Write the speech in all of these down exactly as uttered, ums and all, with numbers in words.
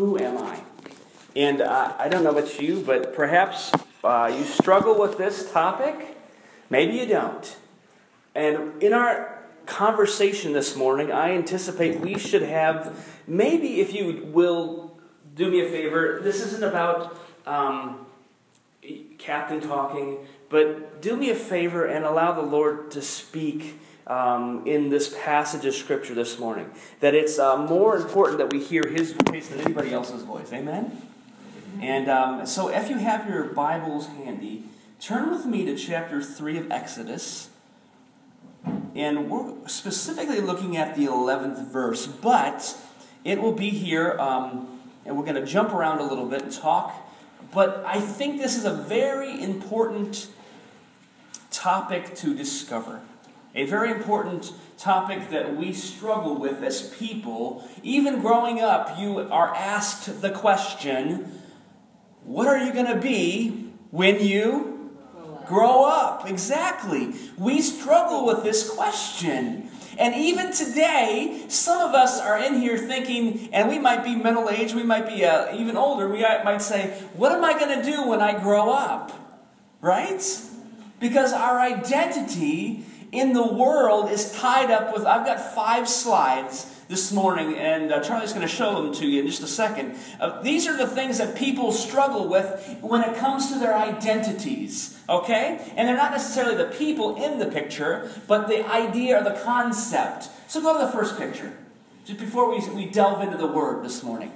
who am I? And uh, I don't know about you, but perhaps uh, you struggle with this topic. Maybe you don't. And in our conversation this morning, I anticipate we should have, maybe if you will do me a favor, this isn't about um, Captain talking, but do me a favor and allow the Lord to speak um, in this passage of Scripture this morning. That it's uh, more important that we hear His voice than anybody else's voice. Amen? And um, so if you have your Bibles handy, turn with me to chapter three of Exodus. And we're specifically looking at the eleventh verse, but it will be here, um, and we're going to jump around a little bit and talk. But I think this is a very important topic to discover. A very important topic that we struggle with as people. Even growing up, you are asked the question, what are you going to be when you grow up? Exactly. We struggle with this question. And even today, some of us are in here thinking, and we might be middle-aged, we might be uh, even older, we might say, what am I going to do when I grow up? Right? Because our identity in the world is tied up with, I've got five slides this morning, and uh, Charlie's going to show them to you in just a second. Uh, these are the things that people struggle with when it comes to their identities, okay? And they're not necessarily the people in the picture, but the idea or the concept. So go to the first picture, just before we, we delve into the Word this morning.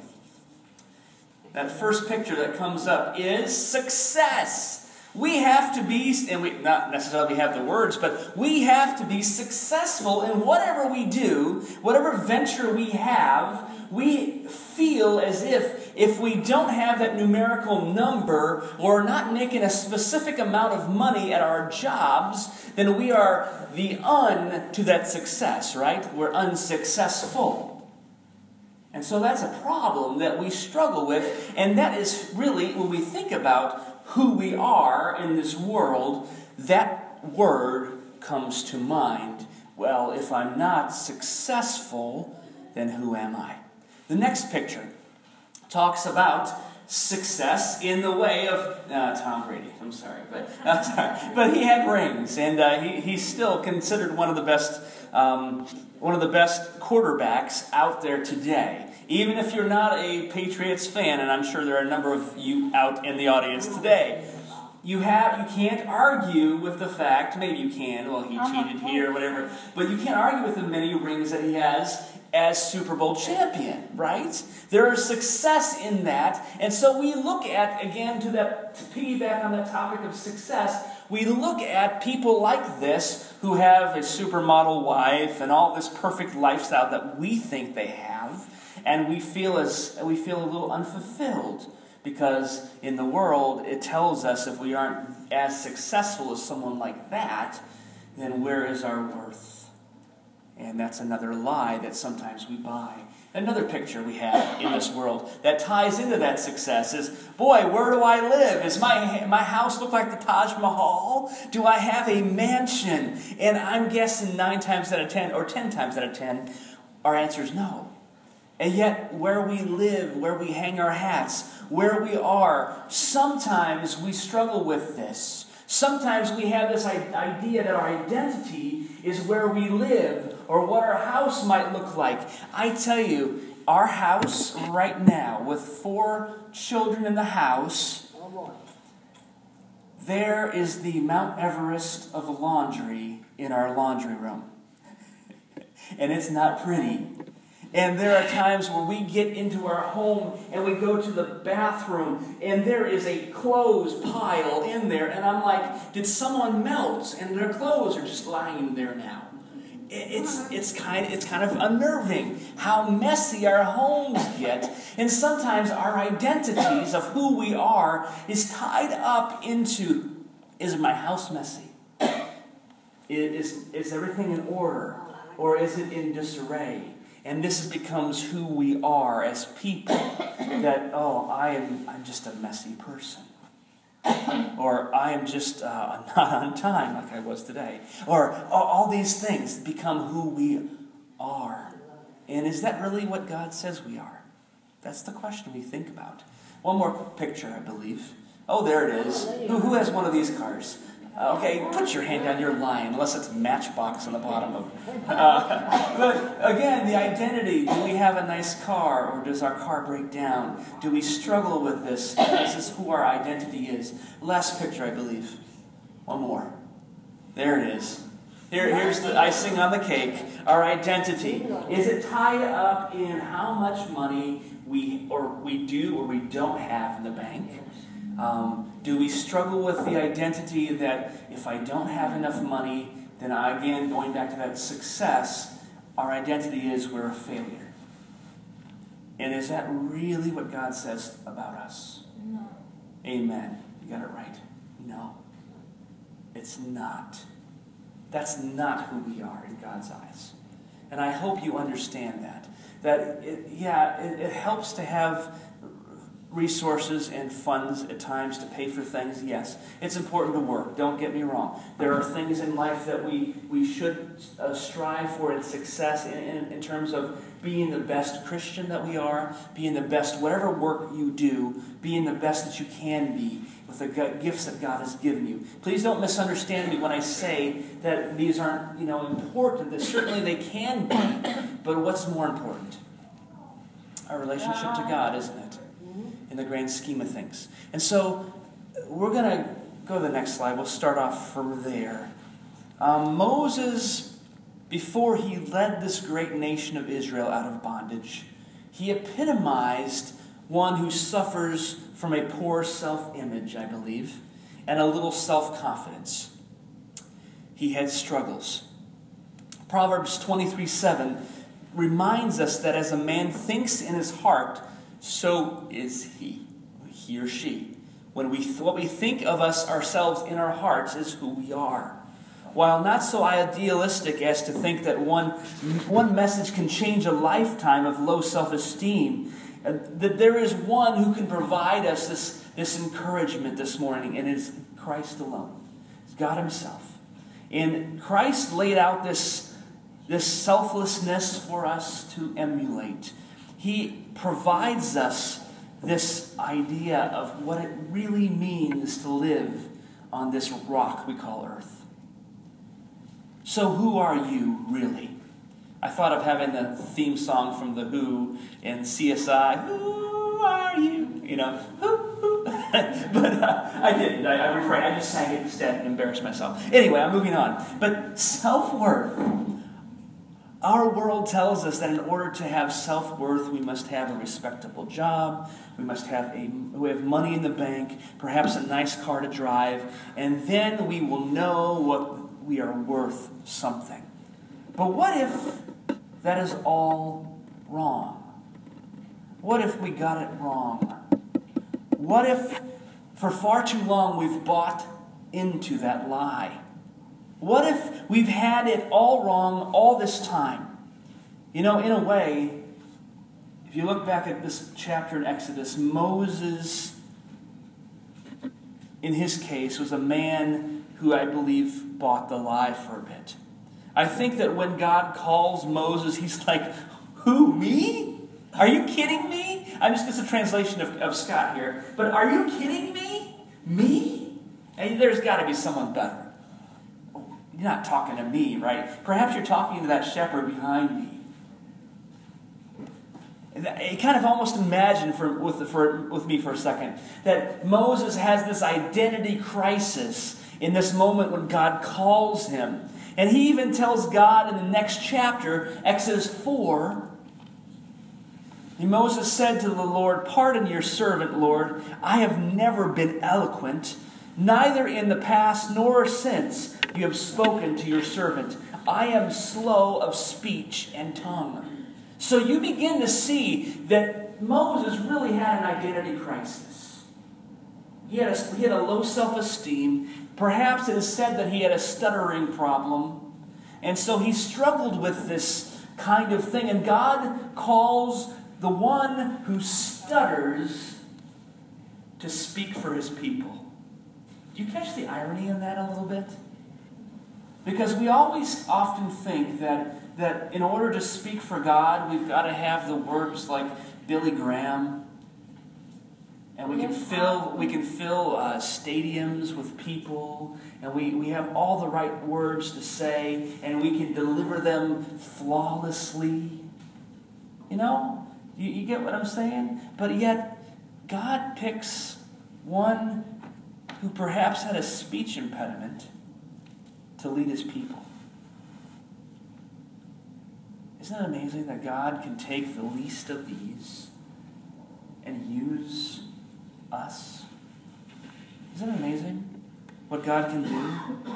That first picture that comes up is success. We have to be, and we not necessarily have the words, but we have to be successful in whatever we do, whatever venture we have. We feel as if if we don't have that numerical number or not making a specific amount of money at our jobs, then we are the un to that success, right? We're unsuccessful. And so that's a problem that we struggle with, and that is really, when we think about who we are in this world, that word comes to mind. Well, if I'm not successful, then who am I? The next picture talks about success in the way of uh, Tom Brady. I'm sorry, but uh, sorry. But he had rings, and uh, he, he's still considered one of the best um, one of the best quarterbacks out there today. Even if you're not a Patriots fan, and I'm sure there are a number of you out in the audience today, you have you can't argue with the fact, maybe you can, well, he cheated here or whatever, but you can't argue with the many rings that he has as Super Bowl champion, right? There is success in that, and so we look at, again, to that to piggyback on that topic of success, we look at people like this who have a supermodel wife and all this perfect lifestyle that we think they have. And we feel as we feel a little unfulfilled because in the world it tells us if we aren't as successful as someone like that, then where is our worth? And that's another lie that sometimes we buy. Another picture we have in this world that ties into that success is, boy, where do I live? Does my, my house look like the Taj Mahal? Do I have a mansion? And I'm guessing nine times out of ten, or ten times out of ten, our answer is no. And yet, where we live, where we hang our hats, where we are, sometimes we struggle with this. Sometimes we have this idea that our identity is where we live or what our house might look like. I tell you, our house right now, with four children in the house, there is the Mount Everest of laundry in our laundry room. And it's not pretty. And there are times where we get into our home and we go to the bathroom and there is a clothes pile in there. And I'm like, did someone melt? And their clothes are just lying there now. It's, it's, kind, it's kind of unnerving how messy our homes get. And sometimes our identities of who we are is tied up into, is my house messy? Is, is everything in order? Or is it in disarray? And this becomes who we are as people. That, oh, I am I'm just a messy person. Or I am just uh, not on time like I was today. Or all, all these things become who we are. And is that really what God says we are? That's the question we think about. One more picture, I believe. Oh, there it is. Who, who has one of these cars? Uh, okay, put your hand down your line, unless it's Matchbox on the bottom of it. Uh, but again, the identity. Do we have a nice car, or does our car break down? Do we struggle with this? This is who our identity is. Last picture, I believe. One more. There it is. Here, here's the icing on the cake. Our identity. Is it tied up in how much money we or we do or we don't have in the bank? Um, do we struggle with the identity that if I don't have enough money, then I, again, going back to that success, our identity is we're a failure? And is that really what God says about us? No. Amen. You got it right. No. It's not. That's not who we are in God's eyes. And I hope you understand that. That, it, yeah, it, it helps to have resources and funds at times to pay for things. Yes, it's important to work. Don't get me wrong. There are things in life that we, we should uh, strive for in success in, in, in terms of being the best Christian that we are, being the best, whatever work you do, being the best that you can be with the gifts that God has given you. Please don't misunderstand me when I say that these aren't, you know, important. That certainly they can be, but what's more important? Our relationship to God, isn't it? In the grand scheme of things. And so we're going to go to the next slide. We'll start off from there. Um, Moses, before he led this great nation of Israel out of bondage, he epitomized one who suffers from a poor self-image, I believe, and a little self-confidence. He had struggles. Proverbs twenty-three seven reminds us that as a man thinks in his heart, so is he, he or she. When we what we think of us ourselves in our hearts is who we are. While not so idealistic as to think that one, one message can change a lifetime of low self-esteem, uh, that there is one who can provide us this, this encouragement this morning, and it is Christ alone. It's God himself. And Christ laid out this, this selflessness for us to emulate. He provides us this idea of what it really means to live on this rock we call earth. So who are you really? I thought of having the theme song from The Who and C S I. Who are you? You know, who, who. But uh, I didn't. I, I refrained. I just sang it instead and embarrassed myself. Anyway, I'm moving on. But self-worth. Our world tells us that in order to have self-worth, we must have a respectable job, we must have a we have money in the bank, perhaps a nice car to drive, and then we will know what we are worth something. But what if that is all wrong? What if we got it wrong? What if for far too long we've bought into that lie? What if we've had it all wrong all this time? You know, in a way, if you look back at this chapter in Exodus, Moses, in his case, was a man who I believe bought the lie for a bit. I think that when God calls Moses, he's like, who, me? Are you kidding me? I'm just, it's a translation of, of Scott here. But are you kidding me? Me? And there's got to be someone better. You're not talking to me, right? Perhaps you're talking to that shepherd behind me. You kind of almost imagine for, with, the, for, with me for a second that Moses has this identity crisis in this moment when God calls him. And he even tells God in the next chapter, Exodus four, and Moses said to the Lord, pardon your servant, Lord. I have never been eloquent, neither in the past nor since you have spoken to your servant. I am slow of speech and tongue. So you begin to see that Moses really had an identity crisis. He had a, he had a low self-esteem. Perhaps it is said that he had a stuttering problem. And so he struggled with this kind of thing. And God calls the one who stutters to speak for his people. Do you catch the irony in that a little bit? Because we always often think that, that in order to speak for God, we've got to have the words like Billy Graham. And we can fill we can fill uh, stadiums with people, and we, we have all the right words to say, and we can deliver them flawlessly. You know, you, you get what I'm saying? But yet, God picks one who perhaps had a speech impediment to lead his people. Isn't it amazing that God can take the least of these and use us? Isn't it amazing what God can do?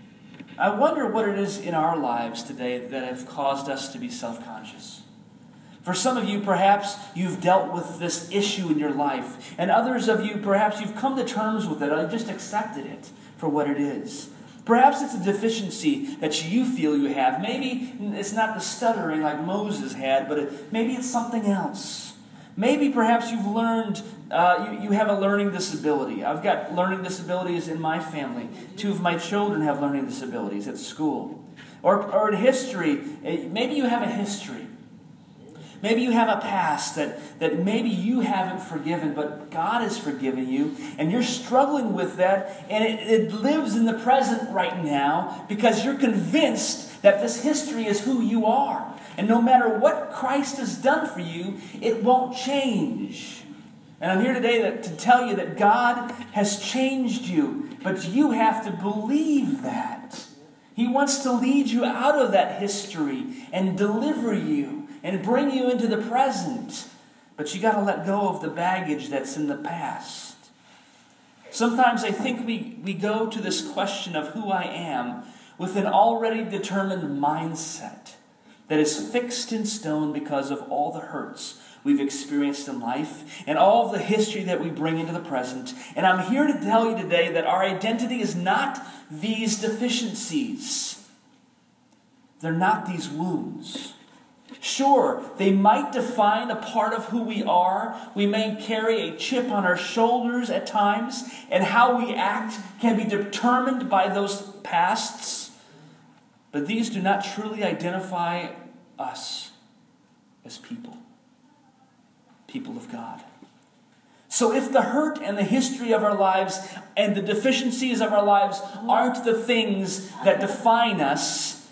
I wonder what it is in our lives today that have caused us to be self-conscious. For some of you, perhaps you've dealt with this issue in your life. And others of you, perhaps you've come to terms with it. I just accepted it for what it is. Perhaps it's a deficiency that you feel you have. Maybe it's not the stuttering like Moses had, but it, maybe it's something else. Maybe perhaps you've learned, uh, you, you have a learning disability. I've got learning disabilities in my family. Two of my children have learning disabilities at school. Or, or in history, maybe you have a history. Maybe you have a past that, that maybe you haven't forgiven, but God has forgiven you, and you're struggling with that, and it, it lives in the present right now because you're convinced that this history is who you are. And no matter what Christ has done for you, it won't change. And I'm here today that, to tell you that God has changed you, but you have to believe that. He wants to lead you out of that history and deliver you and bring you into the present. But you got to let go of the baggage that's in the past. Sometimes I think we, we go to this question of who I am with an already determined mindset that is fixed in stone because of all the hurts we've experienced in life and all of the history that we bring into the present. And I'm here to tell you today that our identity is not these deficiencies. They're not these wounds. Sure, they might define a part of who we are. We may carry a chip on our shoulders at times, and how we act can be determined by those pasts. But these do not truly identify us as people, people of God. So if the hurt and the history of our lives and the deficiencies of our lives aren't the things that define us,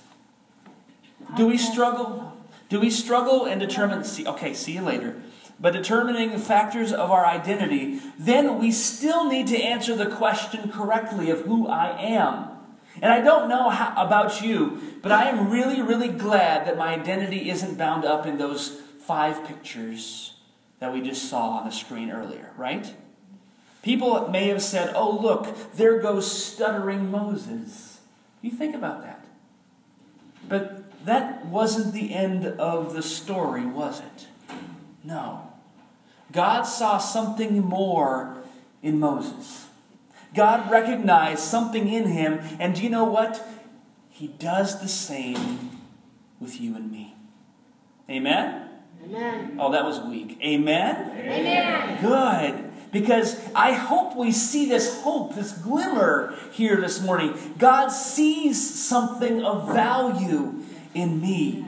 do we struggle? Do we struggle and determine, see, okay, see you later, but determining the factors of our identity, then we still need to answer the question correctly of who I am. And I don't know how, about you, but I am really, really glad that my identity isn't bound up in those five pictures that we just saw on the screen earlier, right? People may have said, oh, look, there goes stuttering Moses. You think about that. But that wasn't the end of the story, was it? No. God saw something more in Moses. God recognized something in him, and do you know what? He does the same with you and me. Amen? Amen. Oh, that was weak. Amen? Amen. Good. Because I hope we see this hope, this glimmer here this morning. God sees something of value in me.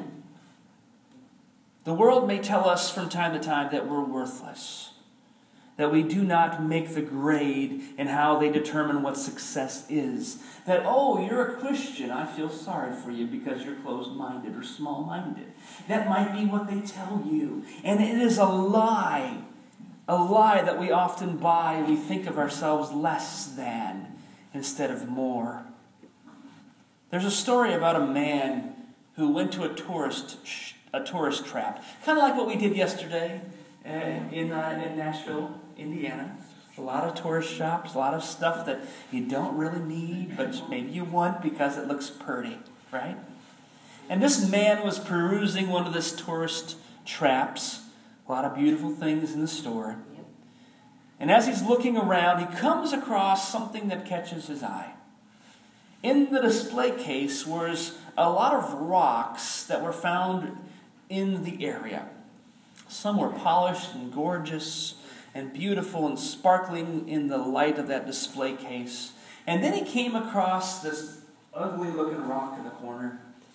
The world may tell us from time to time that we're worthless, that we do not make the grade in how they determine what success is. That, oh, you're a Christian, I feel sorry for you because you're closed-minded or small-minded. That might be what they tell you. And it is a lie, a lie that we often buy. We think of ourselves less than instead of more. There's a story about a man who went to a tourist a tourist trap. Kind of like what we did yesterday uh, in, uh, in Nashville, Indiana. A lot of tourist shops, a lot of stuff that you don't really need, but maybe you want because it looks pretty, right? And this man was perusing one of this tourist traps. A lot of beautiful things in the store. And as he's looking around, he comes across something that catches his eye. In the display case was a lot of rocks that were found in the area. Some were polished and gorgeous and beautiful and sparkling in the light of that display case. And then he came across this ugly looking rock in the corner.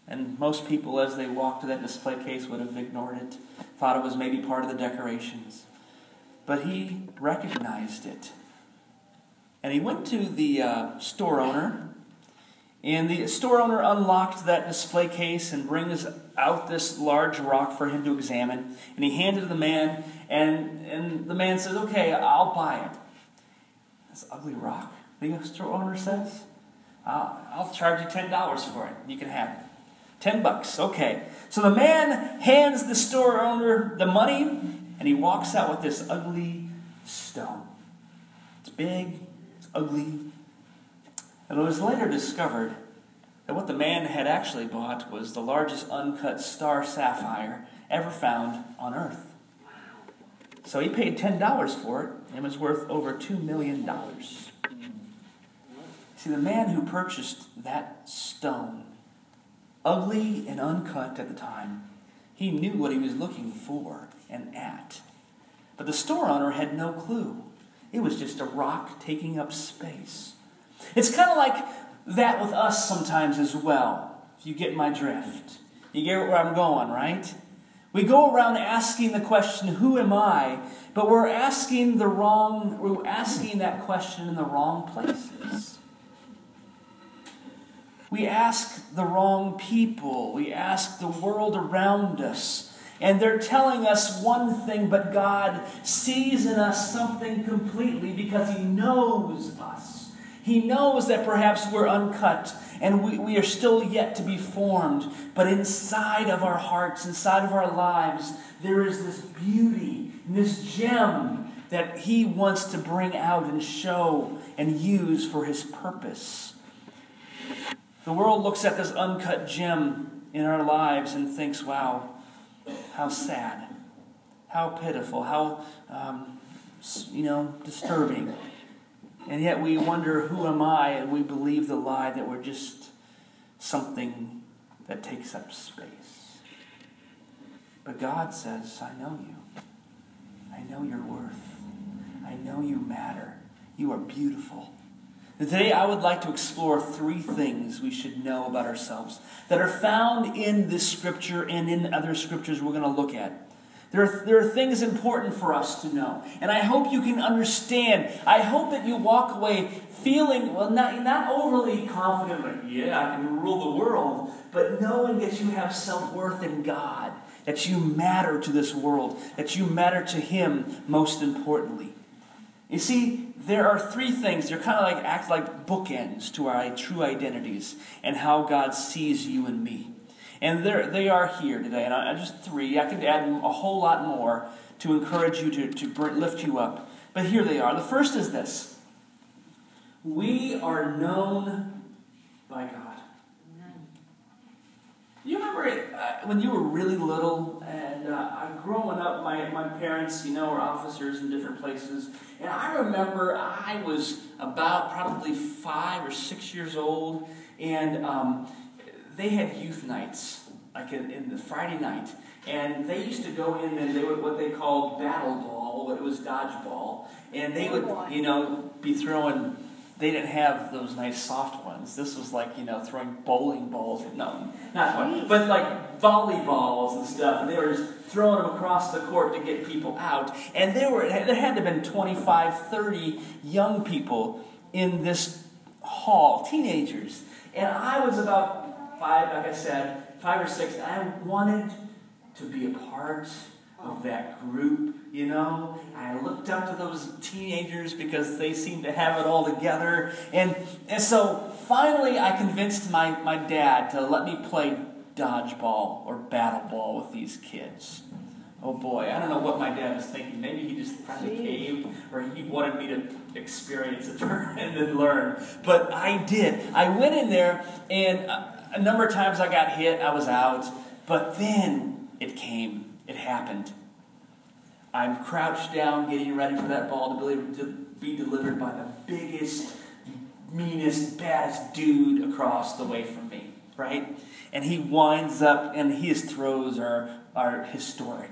And most people, as they walked to that display case, would have ignored it, thought it was maybe part of the decorations. But he recognized it. And he went to the uh, store owner, and the store owner unlocked that display case and brings out this large rock for him to examine. And he handed it to the man, and, and the man says, okay, I'll buy it. This ugly rock, the store owner says. I'll, I'll charge you ten dollars for it. You can have it. Ten bucks, okay. So the man hands the store owner the money, and he walks out with this ugly stone. It's big, it's ugly. And it was later discovered that what the man had actually bought was the largest uncut star sapphire ever found on Earth. So he paid ten dollars for it, and it was worth over two million dollars. See, the man who purchased that stone, ugly and uncut at the time, he knew what he was looking for and at. But the store owner had no clue. It was just a rock taking up space. It's kind of like that with us sometimes as well, if you get my drift. You get where I'm going, right? We go around asking the question, who am I? But we're asking the wrong, we're asking that question in the wrong places. We ask the wrong people. We ask the world around us. And they're telling us one thing, but God sees in us something completely because He knows us. He knows that perhaps we're uncut and we, we are still yet to be formed. But inside of our hearts, inside of our lives, there is this beauty, this gem that He wants to bring out and show and use for His purpose. The world looks at this uncut gem in our lives and thinks, wow, how sad, how pitiful, how, um, you know, disturbing. And yet we wonder, who am I? And we believe the lie that we're just something that takes up space. But God says, I know you. I know your worth. I know you matter. You are beautiful. Today I would like to explore three things we should know about ourselves that are found in this scripture and in other scriptures we're going to look at. There are, there are things important for us to know. And I hope you can understand. I hope that you walk away feeling, well, not, not overly confident, like, yeah, I can rule the world, but knowing that you have self-worth in God, that you matter to this world, that you matter to Him most importantly. You see, there are three things. They're kind of like act like bookends to our true identities and how God sees you and me. And they are here today. And I just three. I could add a whole lot more to encourage you to, to lift you up. But here they are. The first is this. We are known by God. You remember it, uh, when you were really little and uh, growing up, my, my parents, you know, were officers in different places. And I remember I was about probably five or six years old, and um, they had youth nights, like in, in the Friday night. And they used to go in and they would what they called battle ball, but it was dodgeball. And they would, you know, be throwing. They didn't have those nice soft ones. This was like, you know, throwing bowling balls. No, not fun. But like volleyballs and stuff. And they were just throwing them across the court to get people out. And there were there had to have been twenty-five, thirty young people in this hall, teenagers. And I was about five, like I said, five or six. And I wanted to be a part of that group, you know. I looked up to those teenagers because they seemed to have it all together. And, and so finally I convinced my, my dad to let me play dodgeball or battle ball with these kids. Oh boy, I don't know what my dad was thinking. Maybe he just kind of caved, or he wanted me to experience it and then learn. But I did. I went in there, and a number of times I got hit, I was out. But then it came. It happened. I'm crouched down, getting ready for that ball to be, to be delivered by the biggest, meanest, baddest dude across the way from me, right? And he winds up, and his throws are, are historic.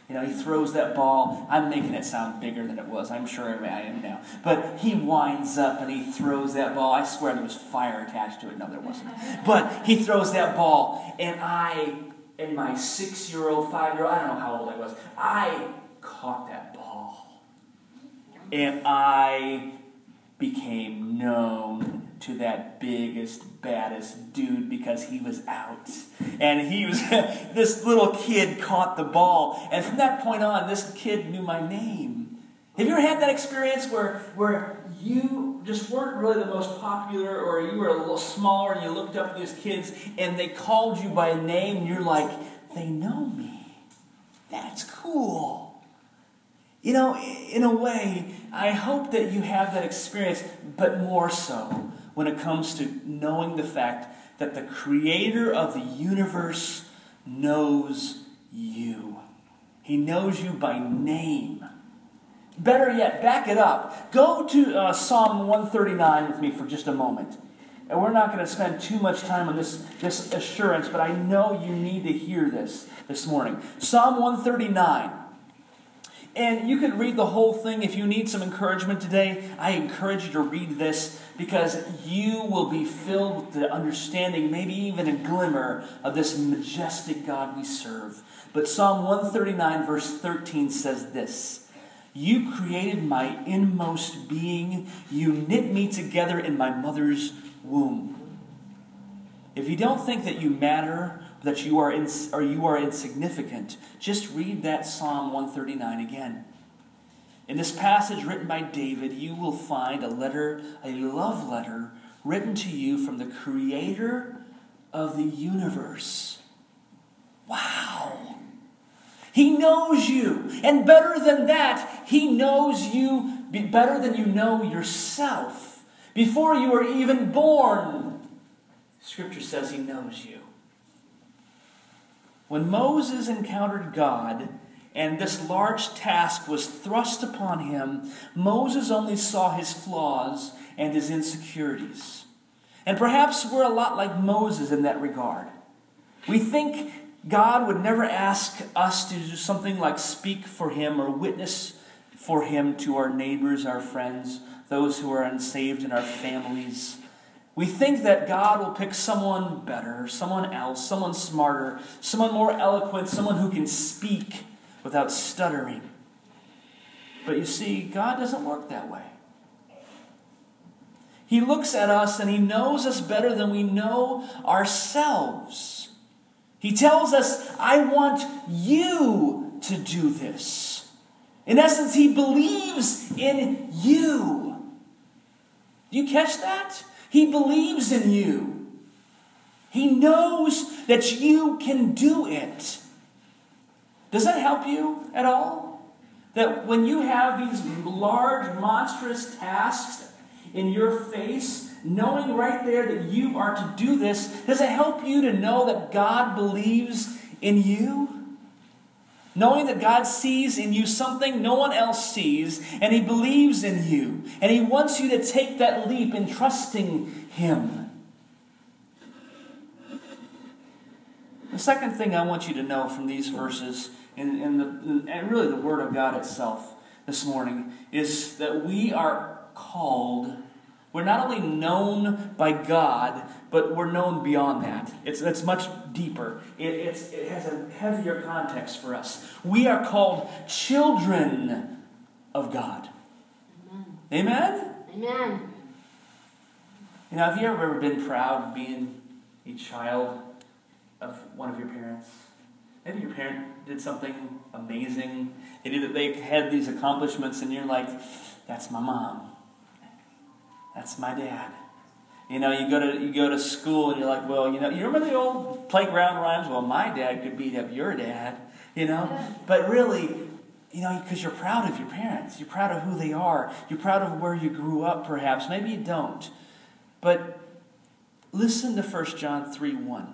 You know, he throws that ball. I'm making it sound bigger than it was. I'm sure I am now. But he winds up and he throws that ball. I swear there was fire attached to it. No, there wasn't. But he throws that ball. And I, in my six-year-old, five-year-old, I don't know how old I was, I caught that ball. And I became known to that biggest, baddest dude because he was out. And he was, this little kid caught the ball. And from that point on, this kid knew my name. Have you ever had that experience where, where you just weren't really the most popular, or you were a little smaller and you looked up at these kids and they called you by name and you're like, they know me. That's cool. You know, in a way, I hope that you have that experience, but more so when it comes to knowing the fact that the creator of the universe knows you. He knows you by name. Better yet, back it up. Go to uh, Psalm one thirty-nine with me for just a moment. And we're not going to spend too much time on this, this assurance, but I know you need to hear this this morning. Psalm one thirty-nine. And you can read the whole thing if you need some encouragement today. I encourage you to read this because you will be filled with the understanding, maybe even a glimmer of this majestic God we serve. But Psalm one thirty-nine verse thirteen says this: You created my inmost being. You knit me together in my mother's womb. If you don't think that you matter, that you are ins- or you are insignificant, just read that Psalm one thirty-nine again. In this passage written by David, you will find a letter, a love letter, written to you from the creator of the universe. Wow! He knows you. And better than that, he knows you better than you know yourself. Before you were even born, Scripture says he knows you. When Moses encountered God and this large task was thrust upon him, Moses only saw his flaws and his insecurities. And perhaps we're a lot like Moses in that regard. We think God would never ask us to do something like speak for him or witness for him to our neighbors, our friends, those who are unsaved in our families. We think that God will pick someone better, someone else, someone smarter, someone more eloquent, someone who can speak without stuttering. But you see, God doesn't work that way. He looks at us and he knows us better than we know ourselves. He tells us, I want you to do this. In essence, he believes in you. Do you catch that? He believes in you. He knows that you can do it. Does that help you at all? That when you have these large, monstrous tasks in your face, knowing right there that you are to do this, does it help you to know that God believes in you? Knowing that God sees in you something no one else sees, and he believes in you, and he wants you to take that leap in trusting him. The second thing I want you to know from these verses, and, and, the, and really the Word of God itself this morning, is that we are called. We're not only known by God, but we're known beyond that. It's, it's much deeper. It, it's, it has a heavier context for us. We are called children of God. Amen? Amen? Amen. You know, have you ever been proud of being a child of one of your parents? Maybe your parent did something amazing. They did. They had these accomplishments, and you're like, "That's my mom. That's my dad." You know, you go to you go to school, and you're like, "Well, you know, you remember the old playground rhymes? Well, my dad could beat up your dad." You know, yeah. But really, you know, because you're proud of your parents, you're proud of who they are, you're proud of where you grew up. Perhaps, maybe you don't, but listen to First John three one.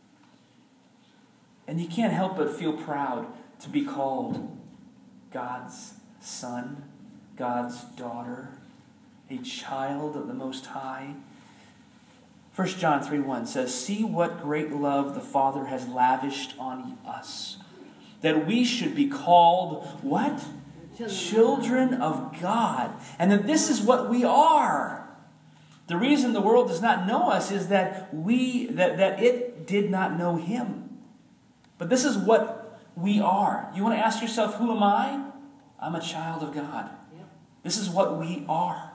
And you can't help but feel proud to be called God's son, God's daughter, a child of the Most High. First John three one says, "See what great love the Father has lavished on us, that we should be called what? Children of God. And that this is what we are. The reason the world does not know us is that we that, that it did not know him. But this is what we are. You want to ask yourself, who am I? I'm a child of God. Yep. This is what we are.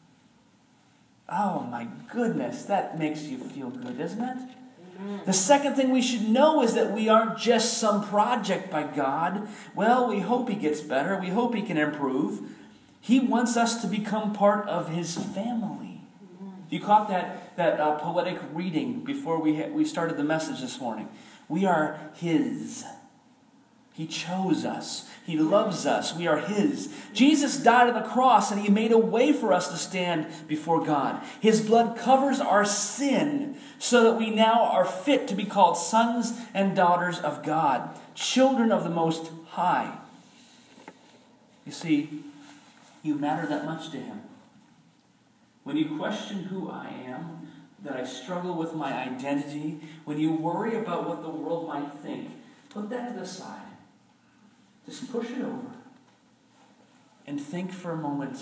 Oh my goodness, that makes you feel good, doesn't it? Amen. The second thing we should know is that we aren't just some project by God. Well, we hope he gets better. We hope he can improve. He wants us to become part of his family. Amen. You caught that, that uh, poetic reading before we, ha- we started the message this morning. We are his. He chose us. He loves us. We are his. Jesus died on the cross and he made a way for us to stand before God. His blood covers our sin so that we now are fit to be called sons and daughters of God, children of the Most High. You see, you matter that much to him. When you question who I am, that I struggle with my identity, when you worry about what the world might think, put that to the side. Just push it over and think for a moment,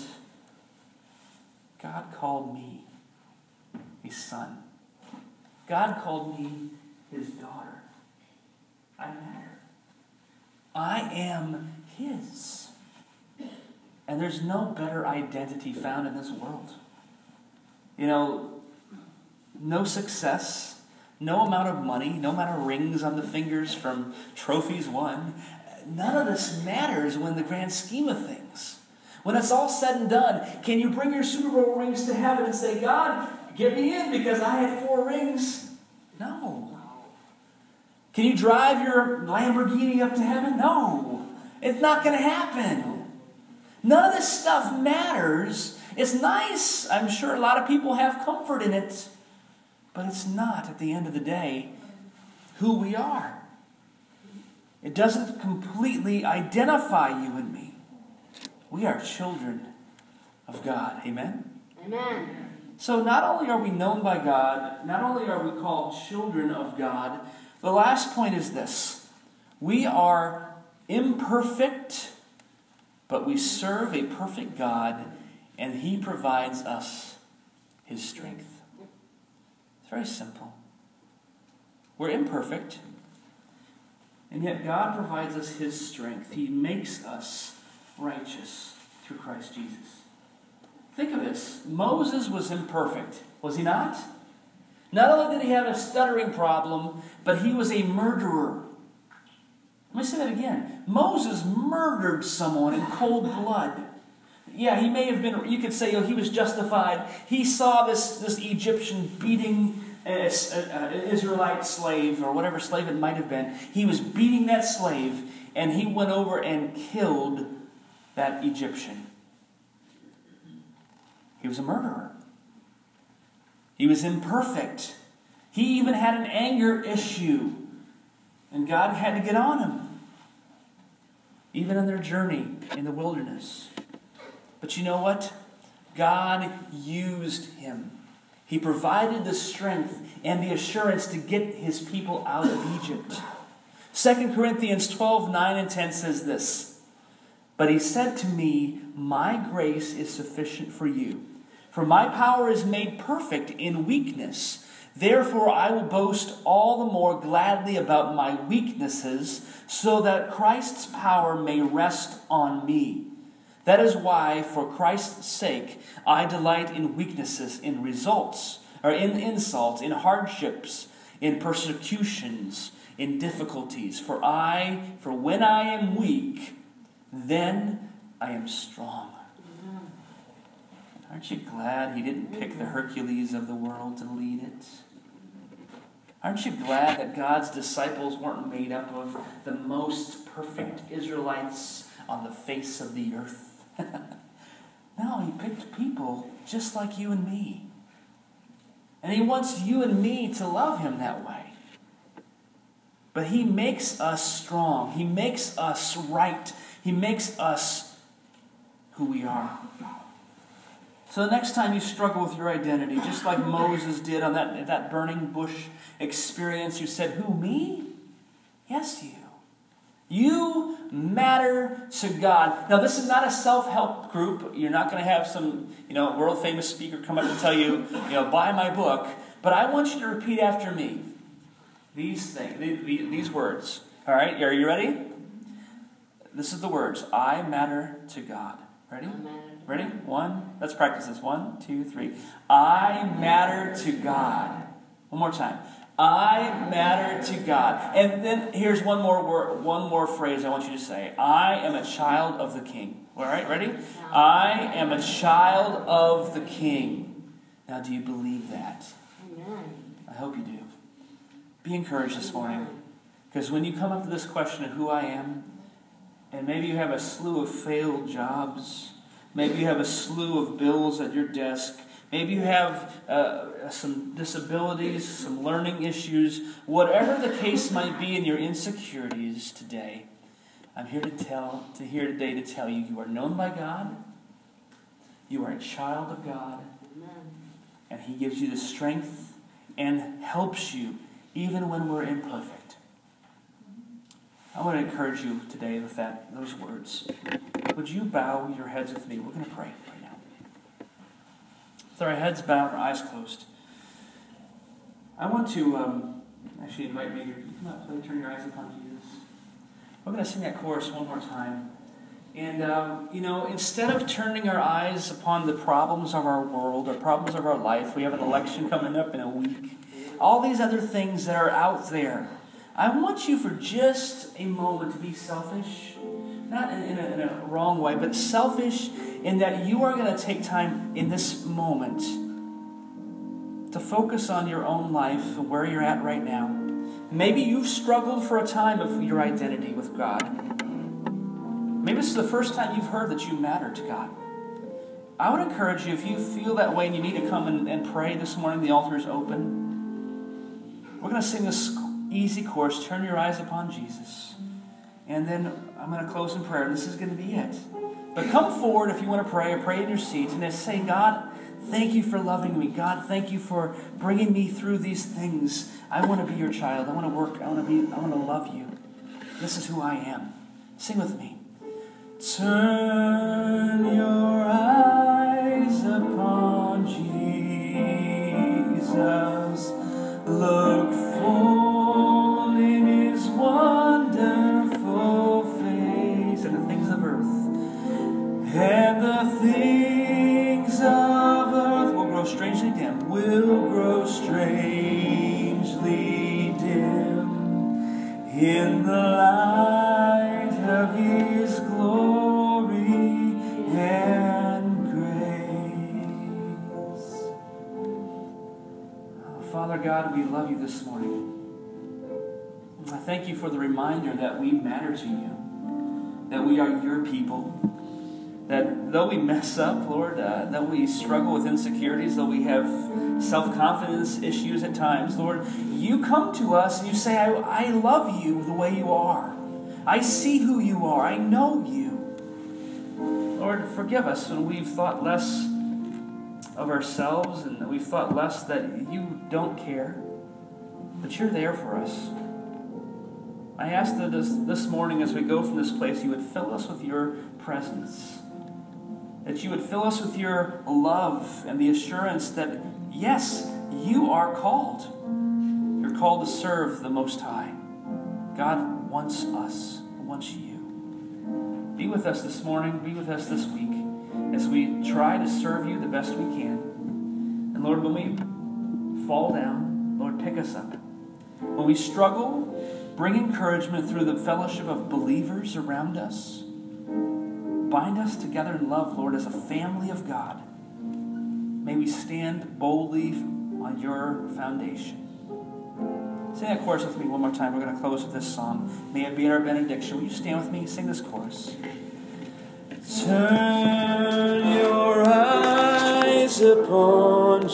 God called me his son. God called me his daughter. I matter. I am his. And there's no better identity found in this world. You know, no success, no amount of money, no amount of rings on the fingers from trophies won. None of this matters when the grand scheme of things. When it's all said and done, can you bring your Super Bowl rings to heaven and say, God, get me in because I had four rings? No. Can you drive your Lamborghini up to heaven? No. It's not going to happen. None of this stuff matters. It's nice. I'm sure a lot of people have comfort in it. But it's not, at the end of the day, who we are. It doesn't completely identify you and me. We are children of God. Amen? Amen. So not only are we known by God, not only are we called children of God, the last point is this. We are imperfect, but we serve a perfect God, and he provides us his strength. It's very simple. We're imperfect. And yet God provides us his strength. He makes us righteous through Christ Jesus. Think of this. Moses was imperfect, was he not? Not only did he have a stuttering problem, but he was a murderer. Let me say that again. Moses murdered someone in cold blood. Yeah, he may have been, you could say, oh, he was justified. He saw this, this Egyptian beating an Israelite slave, or whatever slave it might have been. He was beating that slave, and he went over and killed that Egyptian. He was a murderer. He was imperfect. He even had an anger issue, and God had to get on him, even in their journey in the wilderness. But you know what? God used him. He provided the strength and the assurance to get his people out of Egypt. Second Corinthians twelve, nine and ten says this. But he said to me, my grace is sufficient for you, for my power is made perfect in weakness. Therefore I will boast all the more gladly about my weaknesses, so that Christ's power may rest on me. That is why, for Christ's sake, I delight in weaknesses, in results, or in insults, in hardships, in persecutions, in difficulties. For I, for when I am weak, then I am strong. Mm-hmm. Aren't you glad he didn't pick the Hercules of the world to lead it? Aren't you glad that God's disciples weren't made up of the most perfect Israelites on the face of the earth? No, he picked people just like you and me. And he wants you and me to love him that way. But he makes us strong. He makes us right. He makes us who we are. So the next time you struggle with your identity, just like Moses did on that, that burning bush experience, you said, who, me? Yes, you. You matter to God. Now, this is not a self-help group. You're not going to have some, you know, world-famous speaker come up and tell you, you know, buy my book. But I want you to repeat after me these things, these words. All right, are you ready? This is the words. I matter to God. Ready? Ready? One. Let's practice this. One, two, three. I matter to God. One more time. I matter to God. And then here's one more word, one more phrase I want you to say. I am a child of the King. All right, ready? I am a child of the King. Now, do you believe that? Amen. I hope you do. Be encouraged this morning. Because when you come up to this question of who I am, and maybe you have a slew of failed jobs, maybe you have a slew of bills at your desk, maybe you have uh, some disabilities, some learning issues, whatever the case might be in your insecurities today, I'm here to tell, to here today to tell you, you are known by God, you are a child of God, Amen. And He gives you the strength and helps you even when we're imperfect. I want to encourage you today with that, those words. Would you bow your heads with me? We're going to pray right now. With our heads bowed, our eyes closed. I want to um, actually invite Megan. Can you come out, play, turn your eyes upon Jesus. We're going to sing that chorus one more time. And, um, you know, instead of turning our eyes upon the problems of our world or problems of our life, we have an election coming up in a week. All these other things that are out there. I want you for just a moment to be selfish. Not in, in, a, in a wrong way, but selfish in that you are going to take time in this moment to focus on your own life and where you're at right now. Maybe you've struggled for a time of your identity with God. Maybe this is the first time you've heard that you matter to God. I would encourage you, if you feel that way and you need to come and, and pray this morning, the altar is open. We're going to sing this easy chorus, Turn Your Eyes Upon Jesus. And then I'm going to close in prayer. This is going to be it. But come forward if you want to pray, or pray in your seats, and just say, God, thank you for loving me. God, thank you for bringing me through these things. I want to be your child. I want to work. I want to be. I want to love you. This is who I am. Sing with me. Turn your eyes upon Jesus. Look full in His wonderful face, and the things of earth, and the things of earth will grow strangely dim, will grow strangely dim in the light of His glory and grace. Oh, Father God, we love you this morning. I thank you for the reminder that we matter to you, that we are your people, that though we mess up, Lord, uh, though we struggle with insecurities, though we have self-confidence issues at times, Lord, you come to us and you say, I, I love you the way you are. I see who you are. I know you. Lord, forgive us when we've thought less of ourselves and that we've thought less that you don't care, but you're there for us. I ask that this, this morning as we go from this place, you would fill us with your presence. That you would fill us with your love and the assurance that, yes, you are called. You're called to serve the Most High. God wants us, wants you. Be with us this morning, be with us this week as we try to serve you the best we can. And Lord, when we fall down, Lord, pick us up. When we struggle, bring encouragement through the fellowship of believers around us. Bind us together in love, Lord, as a family of God. May we stand boldly on your foundation. Sing that chorus with me one more time. We're going to close with this song. May it be in our benediction. Will you stand with me and sing this chorus? Turn your eyes upon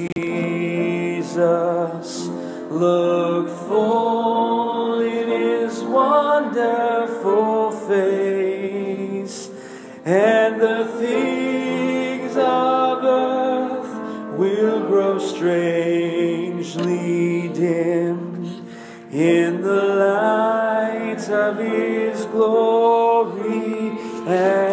Jesus. Look full in His wonderful face, and the things of earth will grow strangely dim in the light of His glory